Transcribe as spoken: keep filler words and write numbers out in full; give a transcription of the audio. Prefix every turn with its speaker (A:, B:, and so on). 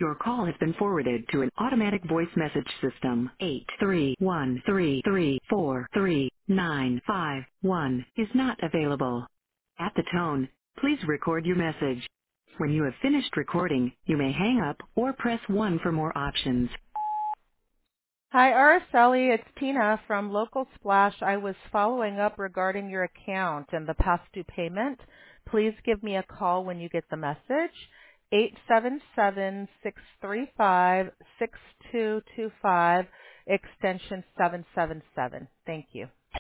A: Your call has been forwarded to an automatic voice message system. Eight three one three three four three nine five one is not available. At the tone, please record your message. When you have finished recording, you may hang up or press one for more options.
B: Hi, Araceli. It's Tina from Local Splash. I was following up regarding your account and the past due payment. Please give me a call when you get the message. eight seven seven, six three five, six two two five, extension seven seven seven. Thank you.